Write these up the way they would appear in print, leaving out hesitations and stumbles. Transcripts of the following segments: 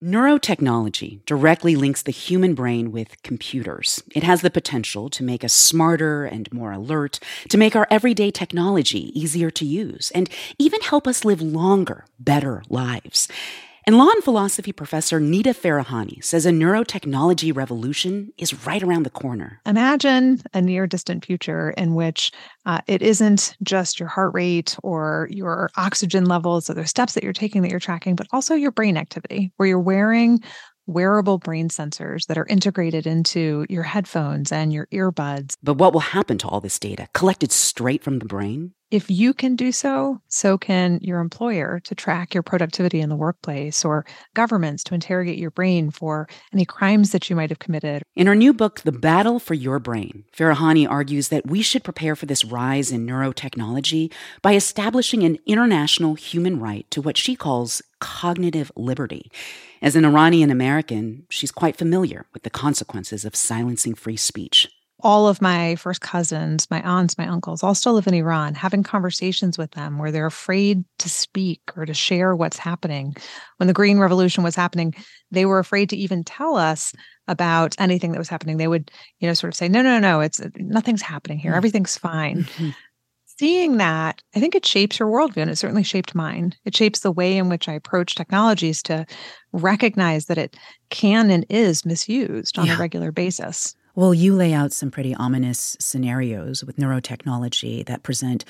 Neurotechnology directly links the human brain with computers. It has the potential to make us smarter and more alert, to make our everyday technology easier to use, and even help us live longer, better lives. And law and philosophy professor Nita Farahany says a neurotechnology revolution is right around the corner. Imagine a near distant future in which it isn't just your heart rate or your oxygen levels or the steps that you're taking that you're tracking, but also your brain activity, where you're wearing wearable brain sensors that are integrated into your headphones and your earbuds. But what will happen to all this data collected straight from the brain? If you can do so, so can your employer to track your productivity in the workplace, or governments to interrogate your brain for any crimes that you might have committed. In her new book, The Battle for Your Brain, Farahany argues that we should prepare for this rise in neurotechnology by establishing an international human right to what she calls cognitive liberty. As an Iranian American, she's quite familiar with the consequences of silencing free speech. All of my first cousins, my aunts, my uncles, all still live in Iran, having conversations with them where they're afraid to speak or to share what's happening. When the Green Revolution was happening, they were afraid to even tell us about anything that was happening. They would, sort of say, no, nothing's happening here. Everything's fine. Mm-hmm. Seeing that, I think it shapes your worldview, and it certainly shaped mine. It shapes the way in which I approach technologies to recognize that it can and is misused on a regular basis. Well, you lay out some pretty ominous scenarios with neurotechnology that present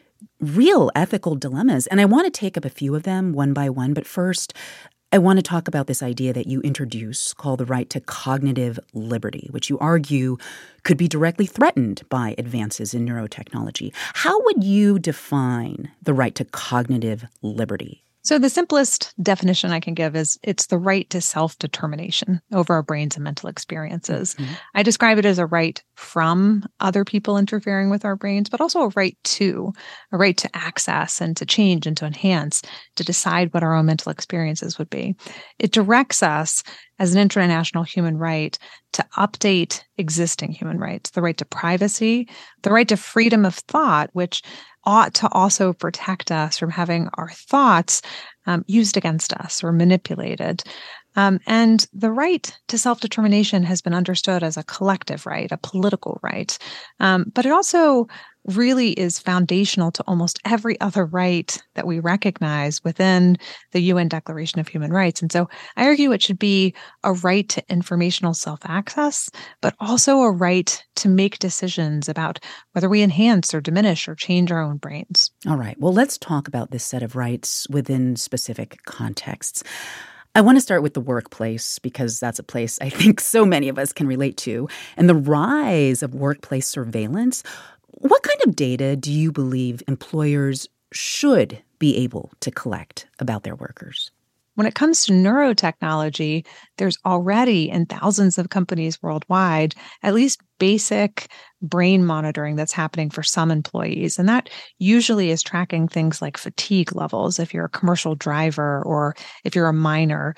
real ethical dilemmas. And I want to take up a few of them one by one. But first, I want to talk about this idea that you introduce called the right to cognitive liberty, which you argue could be directly threatened by advances in neurotechnology. How would you define the right to cognitive liberty? So the simplest definition I can give is it's the right to self-determination over our brains and mental experiences. Mm-hmm. I describe it as a right from other people interfering with our brains, but also a right to access and to change and to enhance, to decide what our own mental experiences would be. It directs us as an international human right to update existing human rights, the right to privacy, the right to freedom of thought, which ought to also protect us from having our thoughts used against us or manipulated. And the right to self-determination has been understood as a collective right, a political right. But it also really is foundational to almost every other right that we recognize within the UN Declaration of Human Rights. And so I argue it should be a right to informational self-access, but also a right to make decisions about whether we enhance or diminish or change our own brains. All right. Well, let's talk about this set of rights within specific contexts. I want to start with the workplace because that's a place I think so many of us can relate to, and the rise of workplace surveillance. What kind of data do you believe employers should be able to collect about their workers? When it comes to neurotechnology, there's already in thousands of companies worldwide at least basic brain monitoring that's happening for some employees. And that usually is tracking things like fatigue levels. If you're a commercial driver or if you're a miner,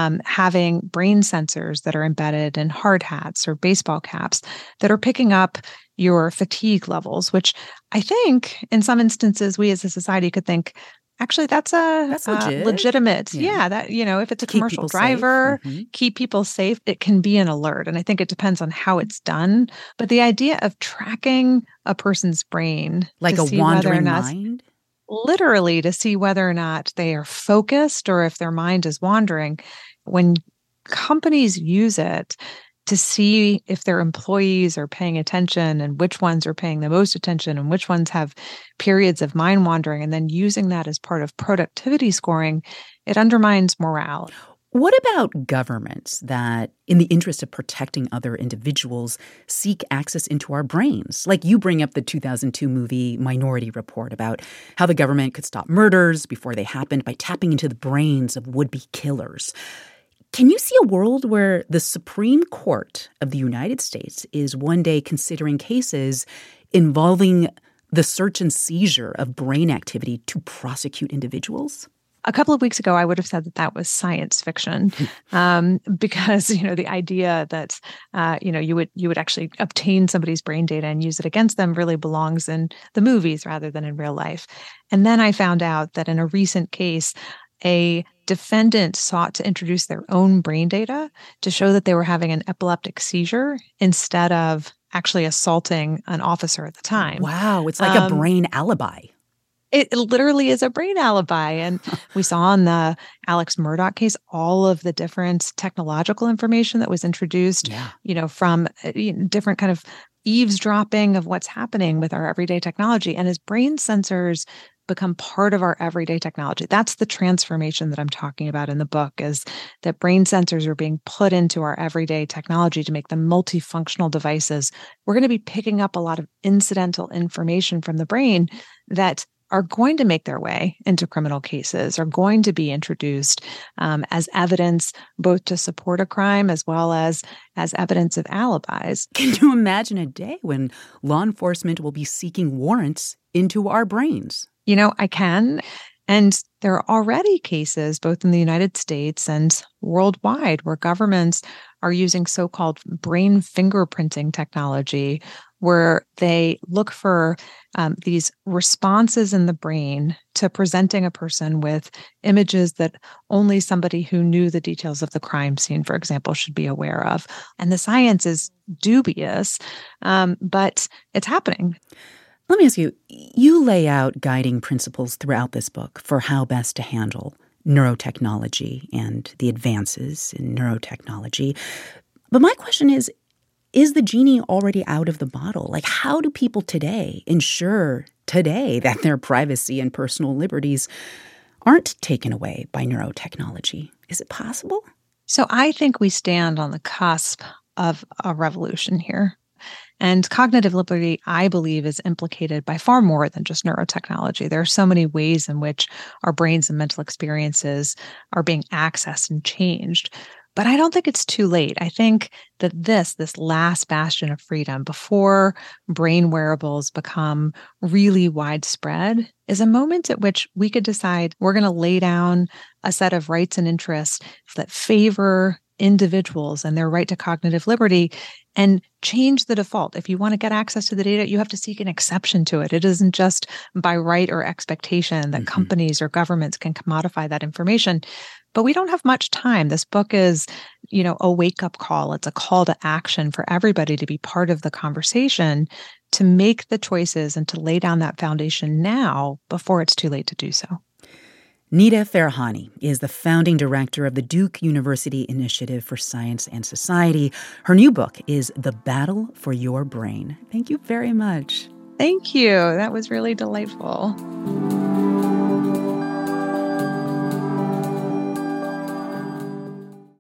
having brain sensors that are embedded in hard hats or baseball caps that are picking up your fatigue levels, which I think in some instances we as a society could think, actually, that's legitimate. Yeah, that if it's a commercial driver, keep people safe, it can be an alert. And I think it depends on how it's done. But the idea of tracking a person's brain, like a wandering mind, literally to see whether or not they are focused or if their mind is wandering, when companies use it to see if their employees are paying attention and which ones are paying the most attention and which ones have periods of mind wandering, and then using that as part of productivity scoring, it undermines morale. What about governments that, in the interest of protecting other individuals, seek access into our brains? Like you bring up the 2002 movie Minority Report about how the government could stop murders before they happened by tapping into the brains of would-be killers. Can you see a world where the Supreme Court of the United States is one day considering cases involving the search and seizure of brain activity to prosecute individuals? A couple of weeks ago, I would have said that that was science fiction, because the idea that you would actually obtain somebody's brain data and use it against them really belongs in the movies rather than in real life. And then I found out that in a recent case, a defendant sought to introduce their own brain data to show that they were having an epileptic seizure instead of actually assaulting an officer at the time. Wow, it's like a brain alibi. It literally is a brain alibi. And we saw in the Alex Murdaugh case all of the different technological information that was introduced, from different kind of eavesdropping of what's happening with our everyday technology. And as brain sensors become part of our everyday technology, that's the transformation that I'm talking about in the book, is that brain sensors are being put into our everyday technology to make them multifunctional devices. We're going to be picking up a lot of incidental information from the brain that are going to make their way into criminal cases, are going to be introduced as evidence both to support a crime as well as evidence of alibis. Can you imagine a day when law enforcement will be seeking warrants into our brains? I can. And there are already cases, both in the United States and worldwide, where governments are using so-called brain fingerprinting technology, where they look for these responses in the brain to presenting a person with images that only somebody who knew the details of the crime scene, for example, should be aware of. And the science is dubious, but it's happening. Let me ask you, you lay out guiding principles throughout this book for how best to handle neurotechnology and the advances in neurotechnology. But my question is the genie already out of the bottle? Like, how do people today ensure that their privacy and personal liberties aren't taken away by neurotechnology? Is it possible? So I think we stand on the cusp of a revolution here. And cognitive liberty, I believe, is implicated by far more than just neurotechnology. There are so many ways in which our brains and mental experiences are being accessed and changed. But I don't think it's too late. I think that this last bastion of freedom before brain wearables become really widespread is a moment at which we could decide we're going to lay down a set of rights and interests that favor individuals and their right to cognitive liberty and change the default. If you want to get access to the data, you have to seek an exception to it. It isn't just by right or expectation that companies or governments can commodify that information. But we don't have much time. This book is, a wake-up call. It's a call to action for everybody to be part of the conversation, to make the choices and to lay down that foundation now before it's too late to do so. Nida Farahany is the founding director of the Duke University Initiative for Science and Society. Her new book is The Battle for Your Brain. Thank you very much. Thank you. That was really delightful.